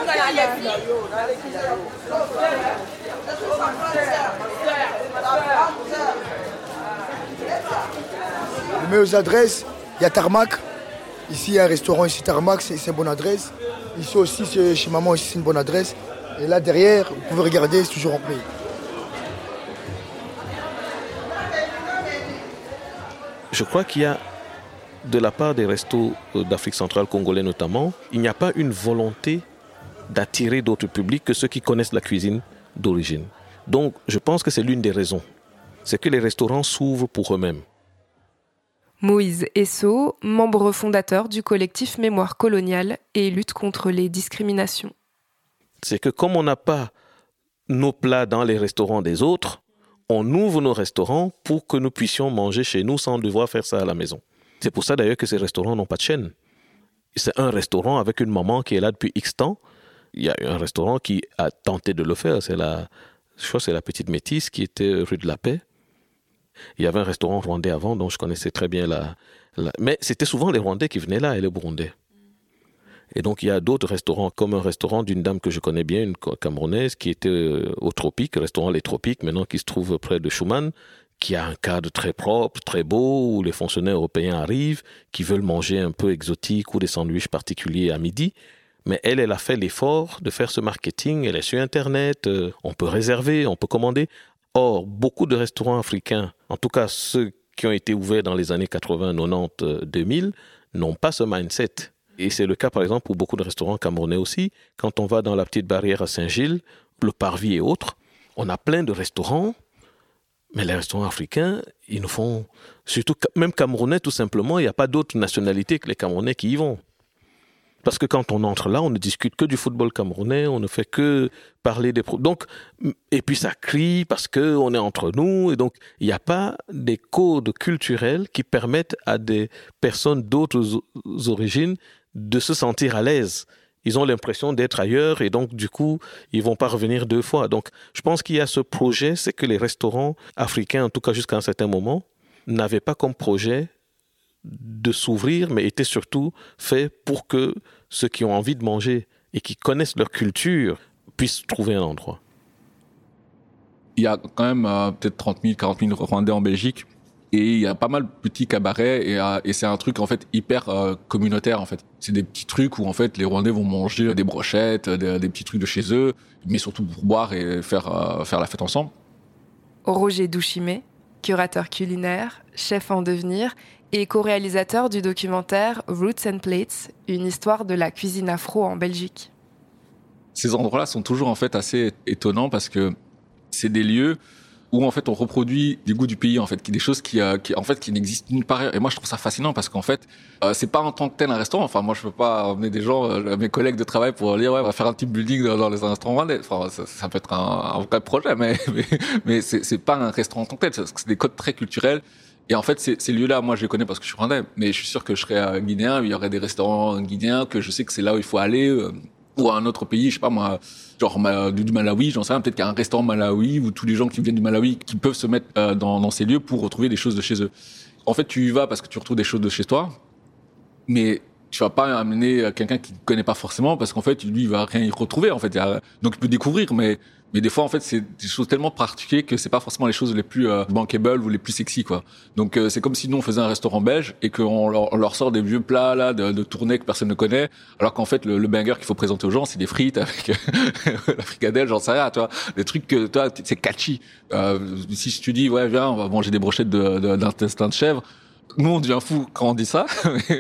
Les meilleures adresses, il y a Tarmac. Ici, il y a un restaurant, ici Tarmac, c'est une bonne adresse. Ici aussi, chez maman, ici, c'est une bonne adresse. Et là, derrière, vous pouvez regarder, c'est toujours rempli. Je crois qu'il y a, de la part des restos d'Afrique centrale, congolais notamment, il n'y a pas une volonté d'attirer d'autres publics que ceux qui connaissent la cuisine d'origine. Donc, je pense que c'est l'une des raisons. C'est que les restaurants s'ouvrent pour eux-mêmes. Moïse Esso, membre fondateur du collectif Mémoire coloniale et lutte contre les discriminations. C'est que comme on n'a pas nos plats dans les restaurants des autres, on ouvre nos restaurants pour que nous puissions manger chez nous sans devoir faire ça à la maison. C'est pour ça d'ailleurs que ces restaurants n'ont pas de chaîne. C'est un restaurant avec une maman qui est là depuis X temps. Il y a un restaurant qui a tenté de le faire. Je crois que c'est la Petite Métisse qui était rue de la Paix. Il y avait un restaurant rwandais avant, donc je connaissais très bien mais c'était souvent les Rwandais qui venaient là et les Burundais. Et donc il y a d'autres restaurants, comme un restaurant d'une dame que je connais bien, une Camerounaise, qui était au Tropique, restaurant Les Tropiques, maintenant qui se trouve près de Schumann, qui a un cadre très propre, très beau, où les fonctionnaires européens arrivent, qui veulent manger un peu exotique ou des sandwichs particuliers à midi. Mais elle a fait l'effort de faire ce marketing, elle est sur Internet, on peut réserver, on peut commander. Or, beaucoup de restaurants africains, en tout cas ceux qui ont été ouverts dans les années 80, 90, 2000, n'ont pas ce mindset. Et c'est le cas, par exemple, pour beaucoup de restaurants camerounais aussi. Quand on va dans la petite barrière à Saint-Gilles, le Parvis et autres, on a plein de restaurants, mais les restaurants africains, ils nous font... Surtout, même camerounais, tout simplement, il n'y a pas d'autres nationalités que les Camerounais qui y vont. Parce que quand on entre là, on ne discute que du football camerounais, on ne fait que parler des... Donc, et puis ça crie parce qu'on est entre nous. Et donc, il n'y a pas des codes culturels qui permettent à des personnes d'autres origines de se sentir à l'aise. Ils ont l'impression d'être ailleurs et donc, du coup, ils ne vont pas revenir deux fois. Donc, je pense qu'il y a ce projet, c'est que les restaurants africains, en tout cas jusqu'à un certain moment, n'avaient pas comme projet de s'ouvrir, mais étaient surtout faits pour que ceux qui ont envie de manger et qui connaissent leur culture puissent trouver un endroit. Il y a quand même peut-être 30 000, 40 000 Rwandais en Belgique. Et il y a pas mal de petits cabarets et c'est un truc en fait hyper communautaire en fait. C'est des petits trucs où en fait les Rwandais vont manger des brochettes, des petits trucs de chez eux, mais surtout pour boire et faire la fête ensemble. Roger Douchimé, curateur culinaire, chef en devenir et co-réalisateur du documentaire Roots and Plates, une histoire de la cuisine afro en Belgique. Ces endroits-là sont toujours en fait assez étonnants parce que c'est des lieux où en fait on reproduit des goûts du pays en fait, des choses qui n'existent nulle part ailleurs. Et moi je trouve ça fascinant parce qu'en fait c'est pas en tant que tel un restaurant. Enfin moi je peux pas emmener des gens, mes collègues de travail pour dire ouais on va faire un team building dans les restaurants rwandais. Enfin ça peut être un vrai projet, mais c'est pas un restaurant en tant que tel. C'est des codes très culturels. Et en fait, ces lieux-là, moi, je les connais parce que je suis rwandais. Mais je suis sûr que je serais guinéen, il y aurait des restaurants guinéens que je sais que c'est là où il faut aller, ou à un autre pays, je sais pas moi, genre du Malawi, j'en sais rien. Peut-être qu'il y a un restaurant Malawi où tous les gens qui viennent du Malawi qui peuvent se mettre dans ces lieux pour retrouver des choses de chez eux. En fait, tu y vas parce que tu retrouves des choses de chez toi, mais tu vas pas amener quelqu'un qui ne connaît pas forcément parce qu'en fait, lui, il va rien y retrouver. En fait, donc il peut découvrir, mais des fois en fait c'est des choses tellement particulières que c'est pas forcément les choses les plus bankable ou les plus sexy quoi. Donc c'est comme si nous on faisait un restaurant belge et qu'on leur sort des vieux plats là de tournée que personne ne connaît, alors qu'en fait le banger qu'il faut présenter aux gens c'est des frites avec la fricadelle, j'en sais rien, tu vois, des trucs que toi c'est catchy. Si tu dis ouais viens on va manger des brochettes d'intestin de chèvre, nous on devient fou quand on dit ça,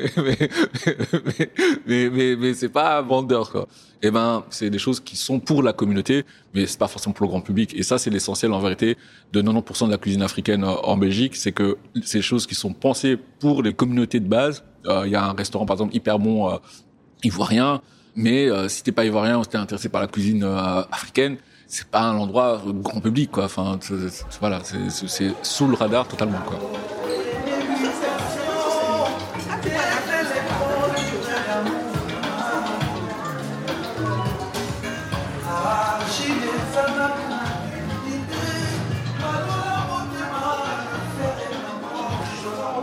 mais c'est pas vendeur quoi. Eh ben c'est des choses qui sont pour la communauté, mais c'est pas forcément pour le grand public. Et ça c'est l'essentiel en vérité de 90% de la cuisine africaine en Belgique, c'est que ces choses qui sont pensées pour les communautés de base. Il y a un restaurant par exemple hyper bon ivoirien, mais si t'es pas ivoirien ou si t'es intéressé par la cuisine africaine, c'est pas un endroit grand public quoi. Enfin voilà, c'est sous le radar totalement quoi.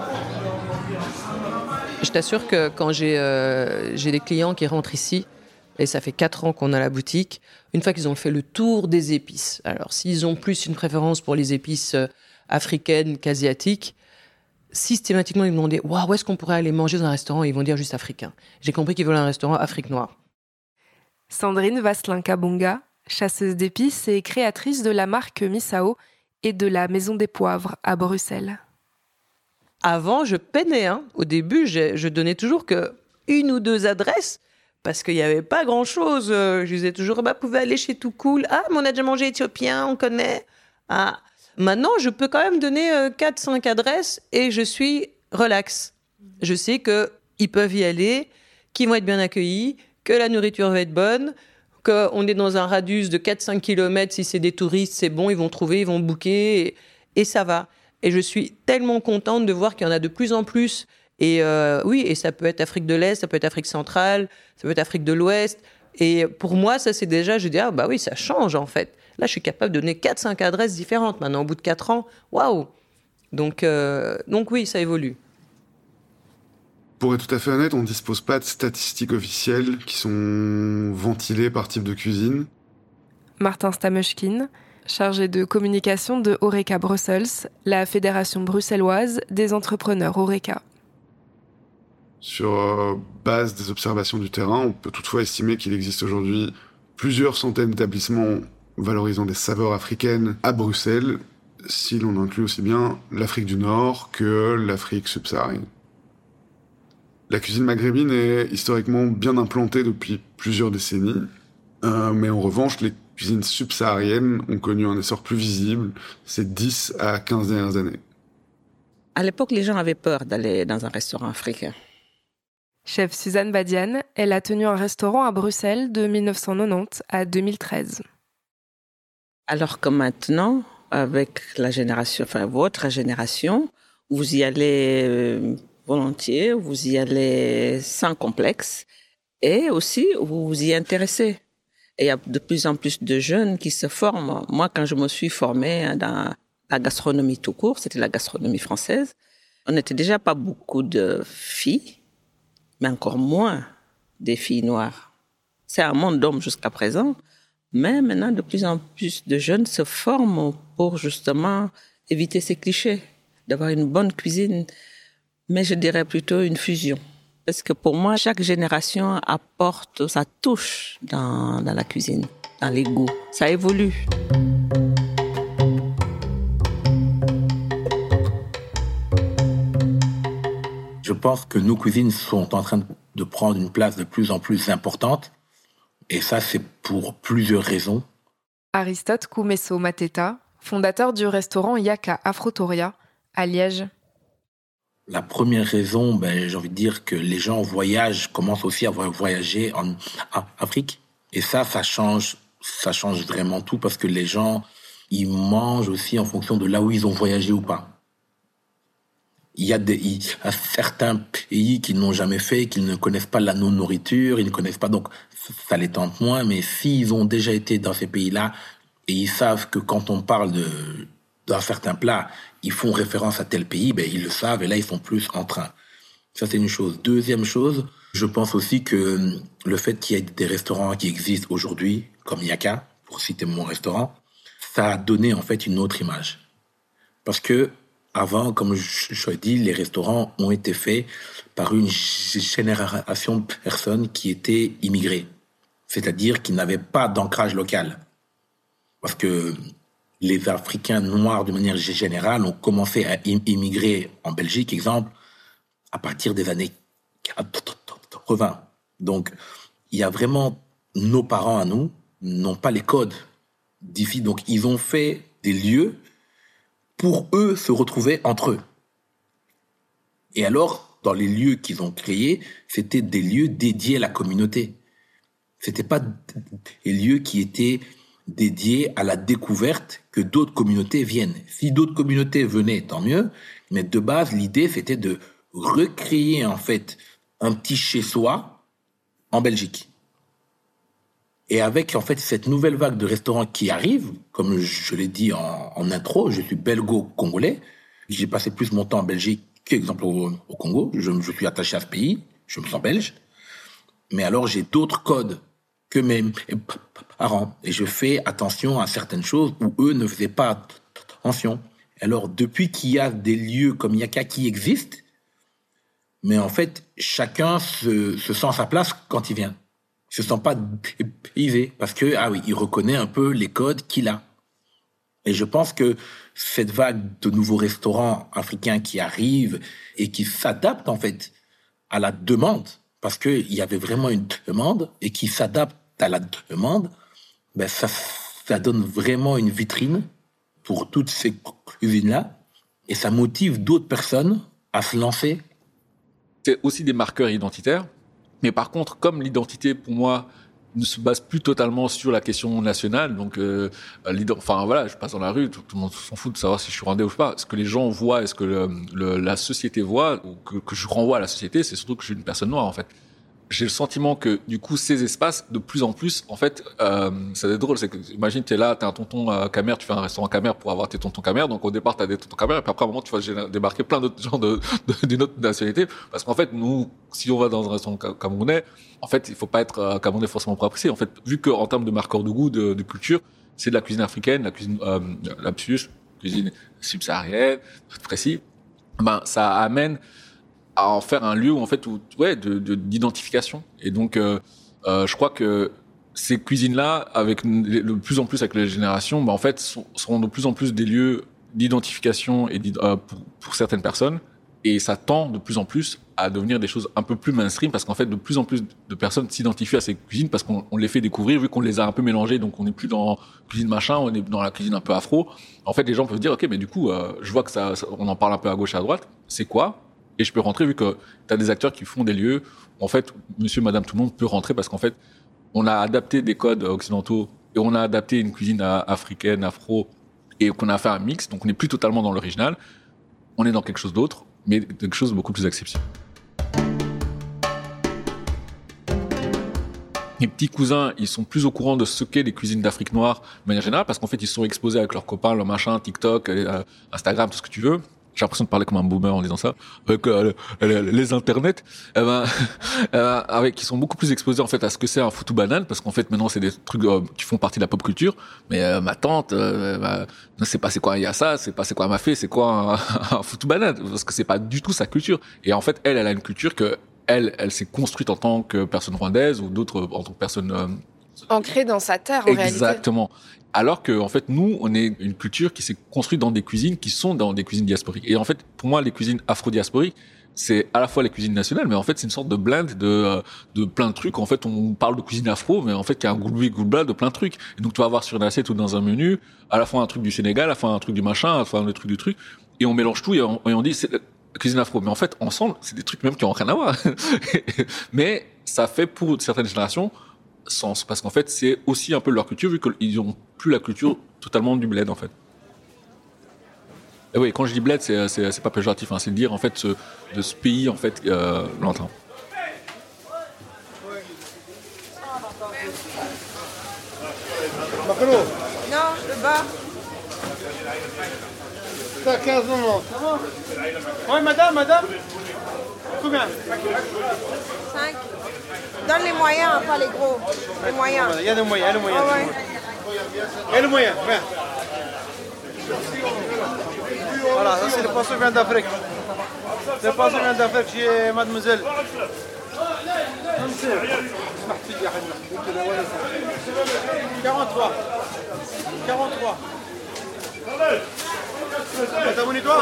Je t'assure que quand j'ai des clients qui rentrent ici, Et ça fait 4 ans qu'on a la boutique. Une fois qu'ils ont fait le tour des épices. Alors, s'ils ont plus une préférence pour les épices africaines qu'asiatiques, systématiquement, ils me demandaient « Waouh, où est-ce qu'on pourrait aller manger dans un restaurant ?» Ils vont dire juste africain. J'ai compris qu'ils veulent un restaurant Afrique noire. Sandrine Vasselin-Kabonga, chasseuse d'épices et créatrice de la marque Misao et de la Maison des Poivres à Bruxelles. Avant, je peinais. Au début, je donnais toujours que 1 ou 2 adresses parce qu'il n'y avait pas grand-chose. Je disais toujours, vous pouvez aller chez Tout Cool. Ah, mais on a déjà mangé éthiopien, on connaît. Ah. Maintenant, je peux quand même donner 4-5 adresses et je suis relax. Je sais qu'ils peuvent y aller, qu'ils vont être bien accueillis, que la nourriture va être bonne, qu'on est dans un radius de 4-5 km. Si c'est des touristes, c'est bon, ils vont trouver, ils vont booker et ça va. Et je suis tellement contente de voir qu'il y en a de plus en plus. Et oui, et ça peut être Afrique de l'Est, ça peut être Afrique centrale, ça peut être Afrique de l'Ouest. Et pour moi, ça c'est déjà, je dis, oui, ça change en fait. Là, je suis capable de donner 4-5 adresses différentes maintenant, au bout de 4 ans. Waouh! Donc oui, ça évolue. Pour être tout à fait honnête, on ne dispose pas de statistiques officielles qui sont ventilées par type de cuisine. Martin Stamushkin, chargé de communication de Horeca Brussels, la fédération bruxelloise des entrepreneurs Horeca. Sur base des observations du terrain, on peut toutefois estimer qu'il existe aujourd'hui plusieurs centaines d'établissements valorisant des saveurs africaines à Bruxelles, si l'on inclut aussi bien l'Afrique du Nord que l'Afrique subsaharienne. La cuisine maghrébine est historiquement bien implantée depuis plusieurs décennies, mais en revanche, les cuisines subsahariennes ont connu un essor plus visible ces 10 à 15 dernières années. À l'époque, les gens avaient peur d'aller dans un restaurant africain. Chef Suzanne Badiane, elle a tenu un restaurant à Bruxelles de 1990 à 2013. Alors que maintenant, avec la génération, votre génération, vous y allez volontiers, vous y allez sans complexe et aussi vous vous y intéressez. Et il y a de plus en plus de jeunes qui se forment. Moi, quand je me suis formée dans la gastronomie tout court, c'était la gastronomie française, on n'était déjà pas beaucoup de filles, mais encore moins des filles noires. C'est un monde d'hommes jusqu'à présent, mais maintenant, de plus en plus de jeunes se forment pour justement éviter ces clichés, d'avoir une bonne cuisine, mais je dirais plutôt une fusion. Parce que pour moi, chaque génération apporte sa touche dans la cuisine, dans les goûts. Ça évolue. Je pense que nos cuisines sont en train de prendre une place de plus en plus importante. Et ça, c'est pour plusieurs raisons. Aristote Koumesso Mateta, fondateur du restaurant Yaka Afrotoria à Liège. La première raison, j'ai envie de dire que les gens commencent aussi à voyager en Afrique. Et ça change vraiment tout parce que les gens, ils mangent aussi en fonction de là où ils ont voyagé ou pas. Il y a certains pays qu'ils n'ont jamais fait, qu'ils ne connaissent pas la nourriture, ils ne connaissent pas, donc ça les tente moins. Mais s'ils ont déjà été dans ces pays-là et ils savent que quand on parle d'un certain plat, ils font référence à tel pays, ils le savent et là ils sont plus en train. Ça c'est une chose. Deuxième chose, je pense aussi que le fait qu'il y ait des restaurants qui existent aujourd'hui, comme Yaka, pour citer mon restaurant, ça a donné en fait une autre image. Parce que avant, comme je l'ai dit, les restaurants ont été faits par une génération de personnes qui étaient immigrées, c'est-à-dire qui n'avaient pas d'ancrage local. Parce que les Africains noirs, de manière générale, ont commencé à immigrer en Belgique, exemple, à partir des années 80. Donc, il y a vraiment nos parents à nous n'ont pas les codes d'ici. Donc, ils ont fait des lieux pour eux se retrouver entre eux. Et alors, dans les lieux qu'ils ont créés, c'était des lieux dédiés à la communauté. C'était pas des lieux qui étaient dédiés à la découverte que d'autres communautés viennent. Si d'autres communautés venaient, tant mieux. Mais de base, l'idée, c'était de recréer, en fait, un petit chez-soi en Belgique. Et avec, en fait, cette nouvelle vague de restaurants qui arrive, comme je l'ai dit en intro, je suis belgo-congolais. J'ai passé plus mon temps en Belgique qu'exemple au Congo. Je suis attaché à ce pays. Je me sens belge. Mais alors, j'ai d'autres codes que mes parents. Et je fais attention à certaines choses où eux ne faisaient pas attention. Alors, depuis qu'il y a des lieux comme Yaka qui existent, mais en fait, chacun se sent à sa place quand il vient. Il se sent pas dépaysé parce que, il reconnaît un peu les codes qu'il a. Et je pense que cette vague de nouveaux restaurants africains qui arrivent et qui s'adaptent, en fait, à la demande, parce qu'il y avait vraiment une demande et qui s'adaptent à la demande, ben ça donne vraiment une vitrine pour toutes ces cuisines-là et ça motive d'autres personnes à se lancer. C'est aussi des marqueurs identitaires, mais par contre, comme l'identité, pour moi, ne se base plus totalement sur la question nationale, donc je passe dans la rue, tout le monde s'en fout de savoir si je suis rwandais ou pas. Ce que les gens voient et ce que la société voit, ou que je renvoie à la société, c'est surtout que je suis une personne noire, en fait. J'ai le sentiment que, du coup, ces espaces, de plus en plus, en fait, c'est drôle, c'est que, imagine, t'es là, t'es un tonton camère, tu fais un restaurant camère pour avoir tes tontons camère, donc au départ, t'as des tontons camère, et puis après, à un moment, tu vas débarquer plein d'autres gens d'une autre nationalité, parce qu'en fait, nous, si on va dans un restaurant camerounais, en fait, il faut pas être camerounais forcément pour apprécier. En fait, vu que, en termes de marqueur de goût, de culture, c'est de la cuisine africaine, la cuisine, cuisine subsaharienne, précis, ça amène à en faire un lieu où, en fait, d'identification. Et donc, je crois que ces cuisines-là, avec de plus en plus avec les générations, en fait, seront de plus en plus des lieux d'identification et pour certaines personnes. Et ça tend de plus en plus à devenir des choses un peu plus mainstream parce qu'en fait, de plus en plus de personnes s'identifient à ces cuisines parce qu'on les fait découvrir vu qu'on les a un peu mélangées. Donc, on n'est plus dans cuisine machin, on est dans la cuisine un peu afro. En fait, les gens peuvent dire, OK, mais du coup, je vois que on en parle un peu à gauche et à droite. C'est quoi? Et je peux rentrer vu que tu as des acteurs qui font des lieux. En fait, monsieur, madame, tout le monde peut rentrer parce qu'en fait, on a adapté des codes occidentaux et on a adapté une cuisine africaine, afro, et qu'on a fait un mix. Donc, on n'est plus totalement dans l'original. On est dans quelque chose d'autre, mais quelque chose de beaucoup plus accessible. Mes petits cousins, ils sont plus au courant de ce qu'est les cuisines d'Afrique noire de manière générale parce qu'en fait, ils sont exposés avec leurs copains, leurs machins, TikTok, Instagram, tout ce que tu veux. J'ai l'impression de parler comme un boomer en disant ça. Avec les internets, qui sont beaucoup plus exposés en fait à ce que c'est un foutu banane, parce qu'en fait maintenant c'est des trucs qui font partie de la pop culture. Mais ma tante, ne sait pas c'est quoi il y a ça, c'est pas c'est quoi m'a fait, c'est quoi un foutu banane, parce que c'est pas du tout sa culture. Et en fait elle a une culture que elle s'est construite en tant que personne rwandaise ou d'autres en tant que personne ancrée dans sa terre en réalité. Exactement. Alors que, en fait, nous, on est une culture qui s'est construite dans des cuisines qui sont dans des cuisines diasporiques. Et en fait, pour moi, les cuisines afro-diasporiques, c'est à la fois les cuisines nationales, mais en fait, c'est une sorte de blend de plein de trucs. En fait, on parle de cuisine afro, mais en fait, il y a un goulbla de plein de trucs. Et donc, tu vas avoir sur une assiette ou dans un menu, à la fois un truc du Sénégal, à la fois un truc du machin, à la fois un truc du truc. Et on mélange tout et on dit, c'est la cuisine afro. Mais en fait, ensemble, c'est des trucs même qui ont rien à voir. Mais ça fait pour certaines générations sens, parce qu'en fait, c'est aussi un peu leur culture, vu qu'ils n'ont plus la culture totalement du bled, en fait. Et oui, quand je dis bled, c'est pas péjoratif, hein, c'est de dire, en fait, de ce pays, en fait, lointain. Non, le bas. Ça, 15 moments. Ça va? Oui, madame. Combien? 5. Donne les moyens, pas les gros. Les moyens. Il y a des moyens, Ah ouais. Il y a le moyen, viens. Voilà, ça c'est le poisson vient d'Afrique. Le poisson vient d'Afrique chez mademoiselle. 43. T'as mon nettoie,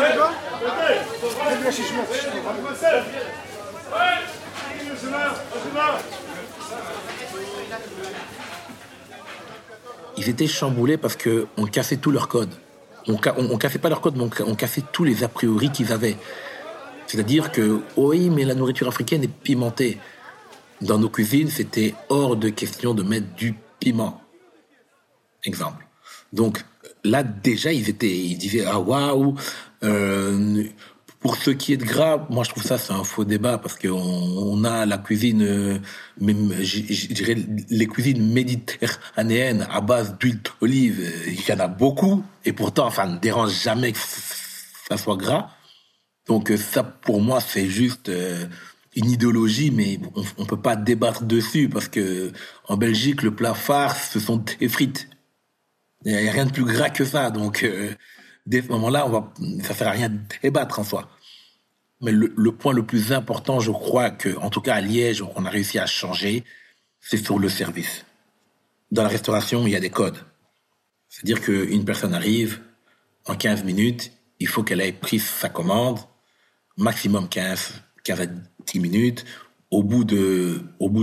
Ils étaient chamboulés parce que on cassait tous leurs codes. On cassait pas leurs codes, mais on cassait tous les a priori qu'ils avaient. C'est-à-dire que, oui, mais la nourriture africaine est pimentée. Dans nos cuisines, c'était hors de question de mettre du piment. Exemple. Donc, là, déjà, ils disaient, ah, waouh, pour ce qui est de gras, moi, je trouve ça, c'est un faux débat parce qu'on a la cuisine, même, je dirais, les cuisines méditerranéennes à base d'huile d'olive, il y en a beaucoup. Et pourtant, ça ne dérange jamais que ça soit gras. Donc, ça, pour moi, c'est juste une idéologie, mais on peut pas débattre dessus parce que en Belgique, le plat phare, ce sont des frites. Il y a rien de plus gras que ça, donc dès ce moment-là, ça sert à rien de débattre en soi. Mais le point le plus important, je crois que, en tout cas à Liège, on a réussi à changer, c'est sur le service. Dans la restauration, il y a des codes. C'est-à-dire qu'une personne arrive, en 15 minutes, il faut qu'elle ait pris sa commande, maximum 15 à 10 minutes. Au bout de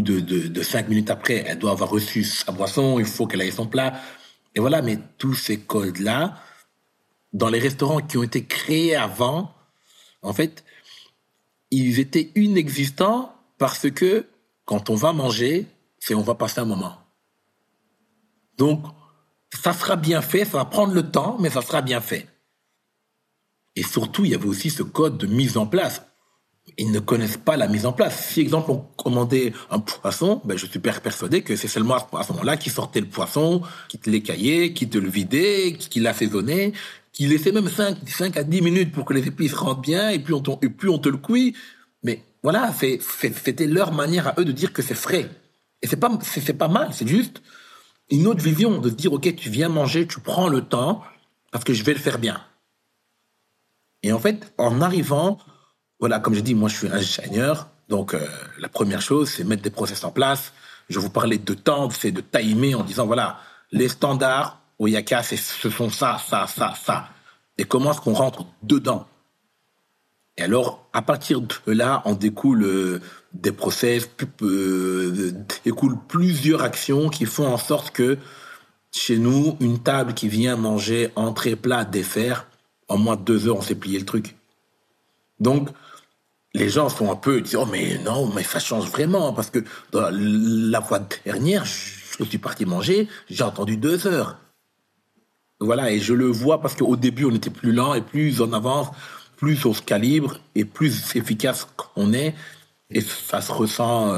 5 minutes après, elle doit avoir reçu sa boisson, il faut qu'elle ait son plat. Et voilà, mais tous ces codes-là, dans les restaurants qui ont été créés avant, en fait, ils étaient inexistants parce que quand on va manger, on va passer un moment. Donc, ça sera bien fait, ça va prendre le temps, mais ça sera bien fait. Et surtout, il y avait aussi ce code de mise en place. Ils ne connaissent pas la mise en place. Si, exemple, on commandait un poisson, je suis persuadé que c'est seulement à ce moment-là qu'ils sortaient le poisson, qu'ils te l'écaillaient, qu'ils te le vidaient, qu'ils l'assaisonnaient, qu'ils laissaient même 5 à 10 minutes pour que les épices rentrent bien, et puis on te le cuit. Mais voilà, c'était leur manière à eux de dire que c'est frais. Et c'est pas mal, c'est juste une autre vision de se dire, ok, tu viens manger, tu prends le temps, parce que je vais le faire bien. Et en fait, en arrivant, voilà, comme j'ai dit, moi je suis ingénieur, donc la première chose, c'est mettre des process en place. Je vous parlais de temps, c'est de timer en disant, voilà, les standards au Yaka, ce sont ça. Et comment est-ce qu'on rentre dedans? Et alors, à partir de là, on découle des process, découle plusieurs actions qui font en sorte que, chez nous, une table qui vient manger entrée, plat, dessert, en moins de 2 heures, on s'est plié le truc. Donc, les gens sont un peu, disent, oh mais non, mais ça change vraiment, parce que la fois dernière, je suis parti manger, j'ai entendu 2 heures. Voilà, et je le vois parce qu'au début, on était plus lent, et plus on avance, plus on se calibre, et plus efficace on est, et ça se ressent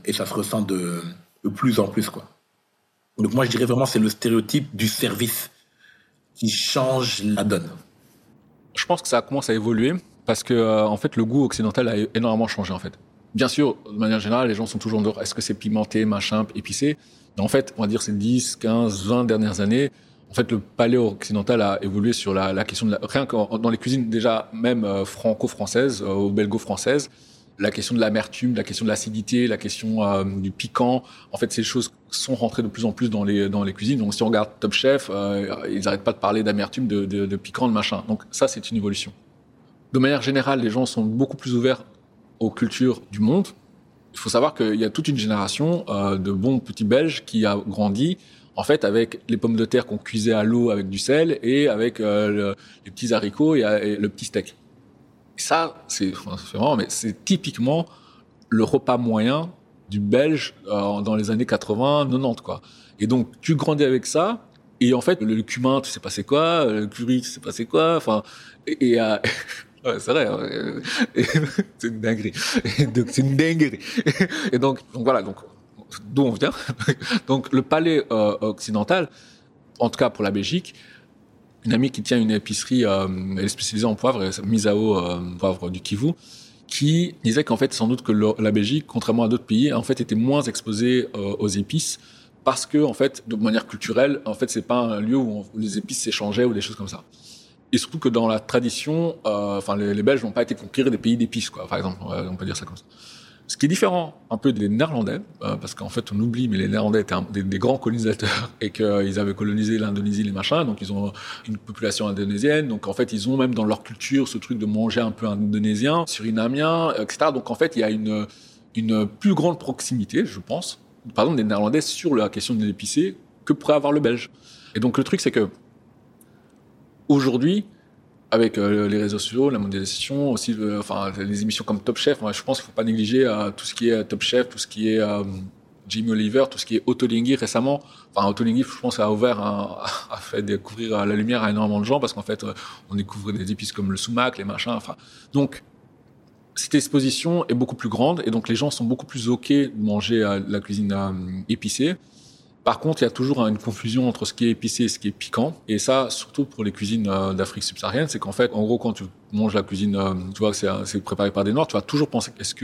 de plus en plus, quoi. Donc moi, je dirais vraiment, c'est le stéréotype du service qui change la donne. Je pense que ça commence à évoluer parce que en fait le goût occidental a énormément changé en fait. Bien sûr, de manière générale, les gens sont toujours en dehors, est-ce que c'est pimenté, machin, épicé? Mais en fait, on va dire ces 10, 15, 20 dernières années, en fait le palais occidental a évolué sur la question de rien que dans les cuisines déjà même franco-françaises ou belgo-françaises, la question de l'amertume, la question de l'acidité, la question du piquant, en fait ces choses sont rentrées de plus en plus dans les cuisines. Donc si on regarde Top Chef, ils n'arrêtent pas de parler d'amertume, de piquant, de machin. Donc ça c'est une évolution. De manière générale, les gens sont beaucoup plus ouverts aux cultures du monde. Il faut savoir qu'il y a toute une génération de bons petits Belges qui a grandi en fait avec les pommes de terre qu'on cuisait à l'eau avec du sel et avec les petits haricots et le petit steak. Ça, c'est vraiment, mais c'est typiquement le repas moyen du Belge dans les années 80, 90, quoi. Et donc, tu grandis avec ça, et en fait, le cumin, tu sais pas c'est quoi, le curry, tu sais pas c'est quoi, enfin, ouais, c'est vrai, c'est une dinguerie. Donc, c'est une dinguerie. Et donc voilà, d'où on vient. Donc, le palais occidental, en tout cas pour la Belgique, une amie qui tient une épicerie, elle est spécialisée en poivre, Misao, poivre du Kivu, qui disait qu'en fait, sans doute que la Belgique, contrairement à d'autres pays, en fait, était moins exposée aux épices parce que, en fait, de manière culturelle, en fait, c'est pas un lieu où les épices s'échangeaient ou des choses comme ça. Et surtout que dans la tradition, les Belges n'ont pas été conquérir des pays d'épices, quoi, par exemple, on peut dire ça comme ça. Ce qui est différent un peu des Néerlandais, parce qu'en fait on oublie, mais les Néerlandais étaient des grands colonisateurs et qu'ils avaient colonisé l'Indonésie, les machins, donc ils ont une population indonésienne, donc en fait ils ont même dans leur culture ce truc de manger un peu indonésien, surinamien, etc. Donc en fait il y a une plus grande proximité, je pense, par exemple des Néerlandais sur la question de l'épicé que pourrait avoir le Belge. Et donc le truc c'est que aujourd'hui, avec les réseaux sociaux, la mondialisation, aussi les émissions comme Top Chef, moi, je pense qu'il ne faut pas négliger tout ce qui est Top Chef, tout ce qui est Jamie Oliver, tout ce qui est Ottolenghi récemment. Enfin, Ottolenghi, je pense, a fait découvrir la lumière à énormément de gens parce qu'en fait, on découvre des épices comme le sumac, les machins. Enfin, donc, cette exposition est beaucoup plus grande et donc les gens sont beaucoup plus OK de manger la cuisine épicée. Par contre, il y a toujours une confusion entre ce qui est épicé et ce qui est piquant. Et ça, surtout pour les cuisines d'Afrique subsaharienne, c'est qu'en fait, en gros, quand tu manges la cuisine, tu vois que c'est préparé par des Noirs, tu vas toujours penser, est-ce que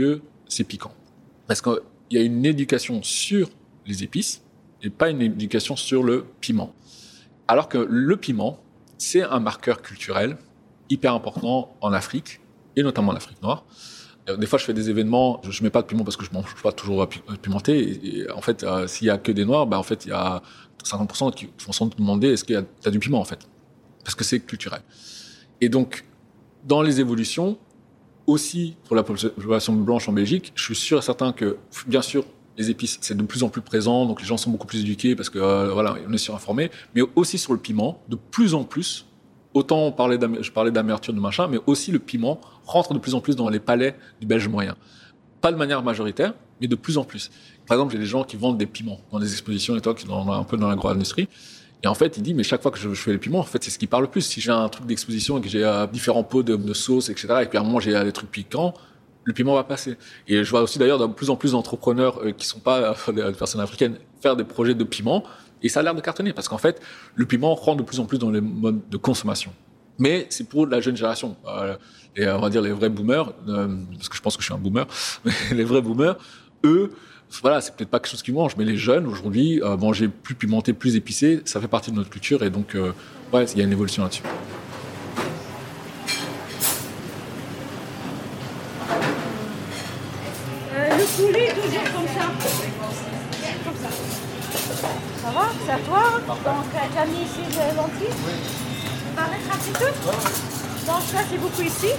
c'est piquant. Parce qu'il y a une éducation sur les épices et pas une éducation sur le piment. Alors que le piment, c'est un marqueur culturel hyper important en Afrique, et notamment en Afrique noire. Des fois, je fais des événements, je mets pas de piment parce que je mange pas toujours pimenté. Et en fait, s'il y a que des noirs, en fait, il y a 50% qui vont sans doute demander est-ce qu'il y a du piment, en fait. Parce que c'est culturel. Et donc, dans les évolutions, aussi pour la population blanche en Belgique, je suis sûr et certain que, bien sûr, les épices, c'est de plus en plus présent, donc les gens sont beaucoup plus éduqués parce que, on est surinformés, mais aussi sur le piment, de plus en plus, autant je parlais d'amertume de machin, mais aussi le piment rentre de plus en plus dans les palais du Belge moyen. Pas de manière majoritaire, mais de plus en plus. Par exemple, il y a des gens qui vendent des piments dans des expositions et tout, qui sont un peu dans l'agro-industrie. Et en fait, il dit, mais chaque fois que je fais les piments, en fait, c'est ce qui parle le plus. Si j'ai un truc d'exposition et que j'ai différents pots de sauce, etc., et puis à un moment, j'ai des trucs piquants, le piment va passer. Et je vois aussi d'ailleurs de plus en plus d'entrepreneurs qui sont pas des personnes africaines faire des projets de piment, et ça a l'air de cartonner, parce qu'en fait, le piment rentre de plus en plus dans les modes de consommation. Mais c'est pour la jeune génération. Et on va dire les vrais boomers, parce que je pense que je suis un boomer, mais les vrais boomers, eux, voilà, c'est peut-être pas quelque chose qu'ils mangent, mais les jeunes, aujourd'hui, manger plus pimenté, plus épicé, ça fait partie de notre culture, et donc, ouais, il y a une évolution là-dessus. Le poulet, toujours comme ça. Comme ça. Ça va? C'est à toi? Donc, tu as mis ici les lentilles? Oui. On va mettre un petit peu? Donc, ça, c'est beaucoup ici.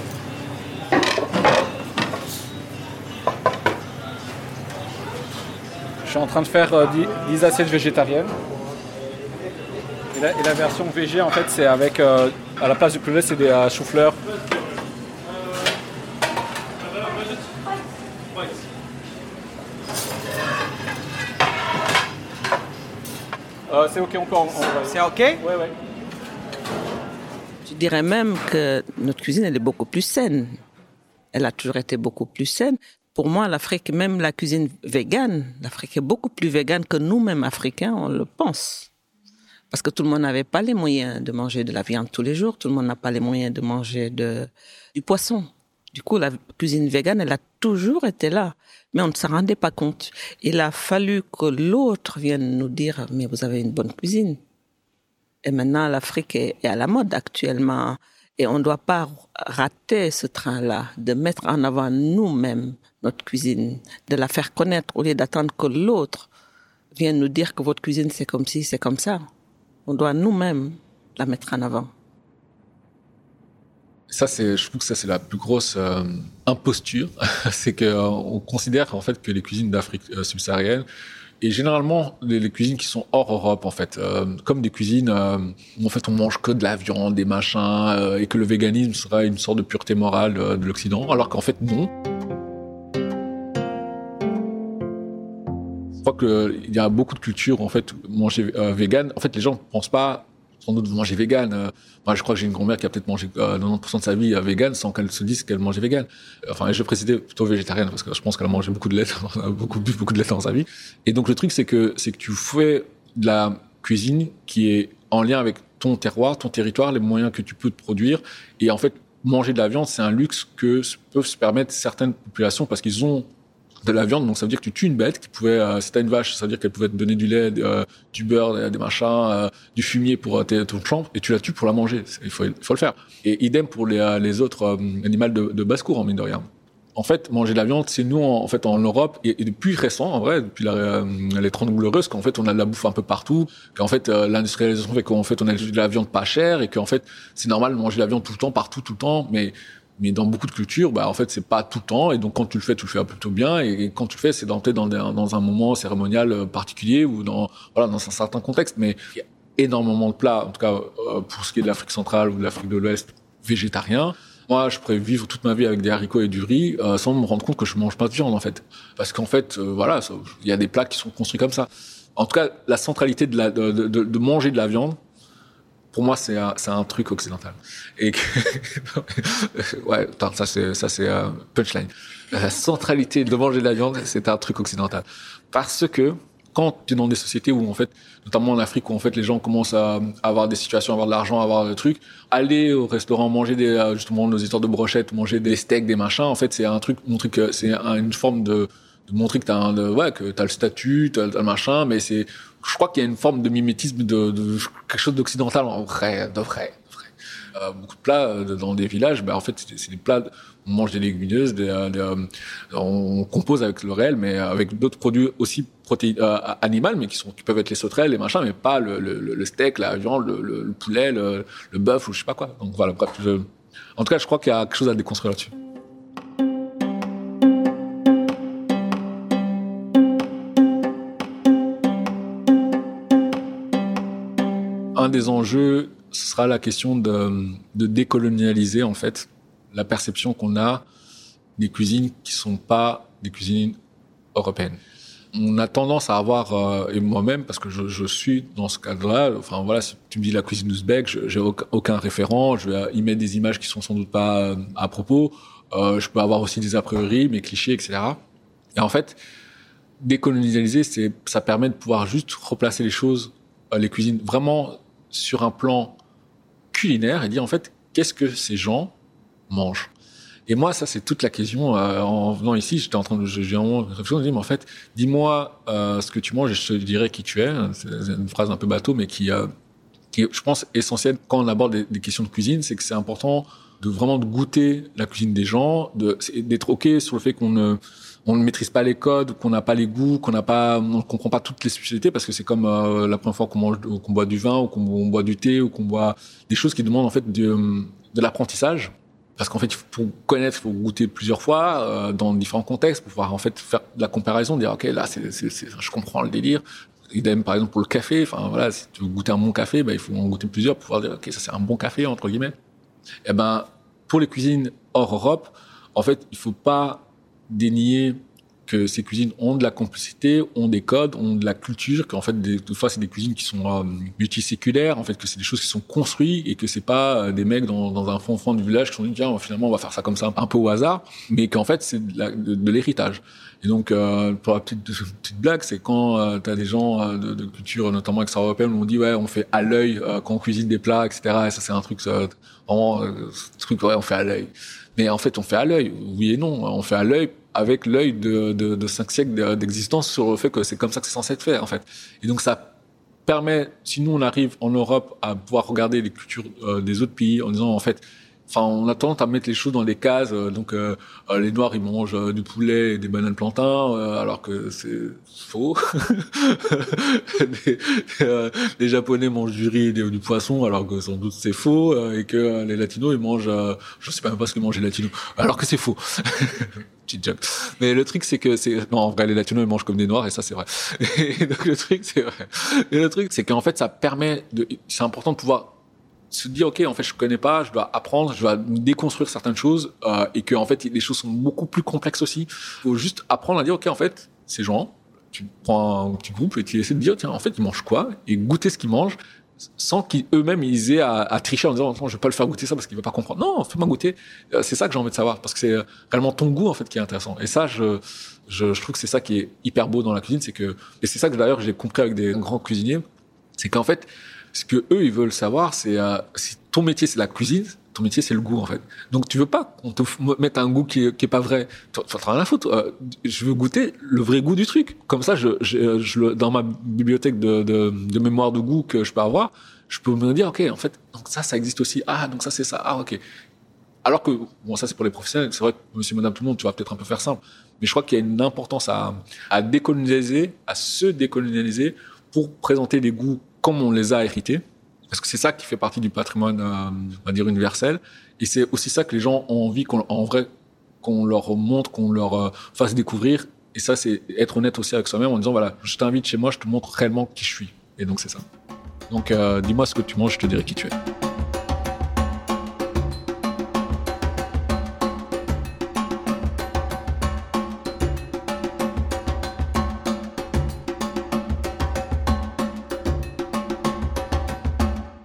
Je suis en train de faire 10 assiettes végétariennes. Et la version végé, en fait, c'est avec, à la place du poulet, c'est des choux-fleurs. C'est ok, on peut envoyer. C'est ok? Oui, oui. Je dirais même que notre cuisine, elle est beaucoup plus saine. Elle a toujours été beaucoup plus saine. Pour moi, l'Afrique, même la cuisine végane, l'Afrique est beaucoup plus végane que nous-mêmes, Africains, on le pense. Parce que tout le monde n'avait pas les moyens de manger de la viande tous les jours. Tout le monde n'a pas les moyens de manger du poisson. Du coup, la cuisine végane, elle a toujours été là. Mais on ne s'en rendait pas compte. Il a fallu que l'autre vienne nous dire « mais vous avez une bonne cuisine ». Et maintenant, l'Afrique est à la mode actuellement. Et on ne doit pas rater ce train-là, de mettre en avant nous-mêmes notre cuisine, de la faire connaître au lieu d'attendre que l'autre vienne nous dire que votre cuisine c'est comme ci, c'est comme ça. On doit nous-mêmes la mettre en avant. Ça, je trouve que ça, c'est la plus grosse imposture. C'est qu'on considère en fait que les cuisines d'Afrique subsaharienne, et généralement les cuisines qui sont hors Europe, en fait, comme des cuisines où en fait on mange que de la viande, des machins, et que le véganisme sera une sorte de pureté morale de l'Occident, alors qu'en fait non. Je crois qu'il y a beaucoup de cultures en fait manger vegan. En fait, les gens ne pensent pas sans doute manger vegan. Moi, je crois que j'ai une grand-mère qui a peut-être mangé 90% de sa vie vegan sans qu'elle se dise qu'elle mangeait vegan. Enfin, je vais préciser plutôt végétarienne parce que je pense qu'elle a mangé beaucoup de lait, bu beaucoup de lait dans sa vie. Et donc le truc, c'est que tu fais de la cuisine qui est en lien avec ton terroir, ton territoire, les moyens que tu peux te produire. Et en fait, manger de la viande, c'est un luxe que peuvent se permettre certaines populations parce qu'ils ont de la viande, donc ça veut dire que tu tues une bête qui pouvait, si t'as une vache, ça veut dire qu'elle pouvait te donner du lait, du beurre, des machins, du fumier pour ton champ, et tu la tues pour la manger. Il faut le faire. Et idem pour les autres animaux de basse-cour, en mine de rien. En fait, manger de la viande, c'est nous, en fait, en Europe, et depuis récent, en vrai, depuis les 30 Glorieuses, qu'en fait, on a de la bouffe un peu partout, qu'en fait, l'industrialisation fait qu'en fait, on a de la viande pas chère, et qu'en fait, c'est normal de manger de la viande tout le temps, partout, tout le temps, mais dans beaucoup de cultures, en fait, c'est pas tout le temps. Et donc, quand tu le fais plutôt bien. Et quand tu le fais, c'est peut-être dans un moment cérémonial particulier ou dans un certain contexte. Mais il y a énormément de plats, en tout cas, pour ce qui est de l'Afrique centrale ou de l'Afrique de l'Ouest, végétariens. Moi, je pourrais vivre toute ma vie avec des haricots et du riz, sans me rendre compte que je mange pas de viande, en fait. Parce qu'en fait, il y a des plats qui sont construits comme ça. En tout cas, la centralité de manger de la viande, pour moi, c'est un truc occidental. Et ouais, ça c'est punchline. La centralité de manger de la viande, c'est un truc occidental. Parce que quand tu es dans des sociétés où, en fait, notamment en Afrique, où en fait les gens commencent à avoir des situations, à avoir de l'argent, à avoir des trucs, aller au restaurant, manger justement nos histoires de brochettes, manger des steaks, des machins, en fait, c'est un truc, c'est une forme de montrer que que t'as le statut, t'as le machin, mais je crois qu'il y a une forme de mimétisme de quelque chose d'occidental, en vrai, de vrai. Beaucoup de plats dans des villages, en fait, c'est des plats, on mange des légumineuses, on compose avec le réel, mais avec d'autres produits aussi animaux, mais qui peuvent être les sauterelles, les machins, mais pas le steak, la viande, le poulet, le bœuf ou je sais pas quoi. Donc voilà, bref, en tout cas, je crois qu'il y a quelque chose à déconstruire là-dessus. Un des enjeux, ce sera la question de décolonialiser, en fait, la perception qu'on a des cuisines qui sont pas des cuisines européennes. On a tendance à avoir, et moi-même, parce que je suis dans ce cadre-là, enfin voilà, si tu me dis la cuisine ouzbek, j'ai aucun référent, je vais y mettre des images qui sont sans doute pas à propos, je peux avoir aussi des a priori, mes clichés, etc. Et en fait, décolonialiser, ça permet de pouvoir juste replacer les choses, les cuisines, vraiment sur un plan culinaire et dire en fait qu'est-ce que ces gens mangent. Et moi ça c'est toute la question. En venant ici j'ai vraiment réfléchi, mais en fait dis-moi ce que tu manges et je te dirai qui tu es. C'est une phrase un peu bateau mais qui est je pense essentielle quand on aborde des questions de cuisine, c'est que c'est important de vraiment de goûter la cuisine des gens, d'être ok sur le fait qu'on ne maîtrise pas les codes, qu'on n'a pas les goûts, qu'on ne comprend pas toutes les spécialités, parce que c'est comme la première fois qu'on boit du vin, ou qu'on boit du thé, ou qu'on boit des choses qui demandent en fait de l'apprentissage. Parce qu'en fait, pour connaître, il faut goûter plusieurs fois, dans différents contextes, pour pouvoir en fait faire de la comparaison, dire ok, là, je comprends le délire. Idem, par exemple, pour le café. Enfin voilà, si tu veux goûter un bon café, il faut en goûter plusieurs pour pouvoir dire ok, ça c'est un bon café entre guillemets. Et pour les cuisines hors Europe, en fait, il faut pas dénier que ces cuisines ont de la complexité, ont des codes, ont de la culture, qu'en fait, des fois, c'est des cuisines qui sont multiséculaires, en fait, que c'est des choses qui sont construites et que c'est pas des mecs dans un fond du village qui sont dit, tiens, finalement, on va faire ça comme ça, un peu au hasard, mais qu'en fait, c'est de l'héritage. Et donc, pour la petite blague, c'est quand t'as des gens de culture, notamment extra-européenne, où on dit, ouais, on fait à l'œil quand on cuisine des plats, etc. Et ça, c'est un truc, vraiment, ouais, on fait à l'œil. Mais en fait, on fait à l'œil, oui et non. On fait à l'œil avec l'œil de 5 siècles d'existence sur le fait que c'est comme ça que c'est censé être fait, en fait. Et donc, ça permet, si nous, on arrive en Europe à pouvoir regarder les cultures des autres pays en disant, en fait, on a tendance à mettre les choses dans des cases. Donc, les Noirs, ils mangent du poulet et des bananes plantains, alors que c'est faux. Les Japonais mangent du riz et du poisson, alors que sans doute c'est faux. Et que les Latinos, ils mangent... je sais même pas ce que mangent les Latinos, alors que c'est faux. Petite joke. Mais le truc, c'est que non, en vrai, les Latinos, ils mangent comme des Noirs, et ça, c'est vrai. Et donc, le truc, c'est vrai. Et le truc, c'est qu'en fait, ça permet c'est important de pouvoir se dire ok, en fait je connais pas, je dois apprendre, je dois déconstruire certaines choses, et que en fait les choses sont beaucoup plus complexes aussi. Faut juste apprendre à dire ok, en fait ces gens, tu prends un petit groupe et tu essaies de dire tiens, en fait ils mangent quoi, et goûter ce qu'ils mangent sans qu'eux-mêmes ils aient à tricher en disant je vais pas le faire goûter ça parce qu'il veut pas comprendre. Non, fais-moi goûter. C'est ça que j'ai envie de savoir, parce que c'est réellement ton goût en fait qui est intéressant. Et ça je trouve que c'est ça qui est hyper beau dans la cuisine, et c'est ça que d'ailleurs j'ai compris avec des grands cuisiniers, c'est qu'en fait ce que eux ils veulent savoir, c'est si ton métier c'est la cuisine, ton métier c'est le goût en fait. Donc tu veux pas qu'on te mette un goût qui est pas vrai. T'en as rien à foutre. Je veux goûter le vrai goût du truc. Comme ça, dans ma bibliothèque de mémoire de goût que je peux avoir, je peux me dire ok, en fait, donc ça existe aussi. Ah, donc ça c'est ça. Ah, ok. Alors que bon, ça c'est pour les professionnels. C'est vrai que Monsieur, Madame, tout le monde, tu vas peut-être un peu faire simple. Mais je crois qu'il y a une importance à décolonialiser, à se décolonialiser pour présenter des goûts comme on les a hérités, parce que c'est ça qui fait partie du patrimoine, on va dire, universel, et c'est aussi ça que les gens ont envie qu'on leur montre, qu'on leur fasse découvrir, et ça c'est être honnête aussi avec soi-même en disant voilà, je t'invite chez moi, je te montre réellement qui je suis, et donc c'est ça. Donc dis-moi ce que tu manges, je te dirai qui tu es.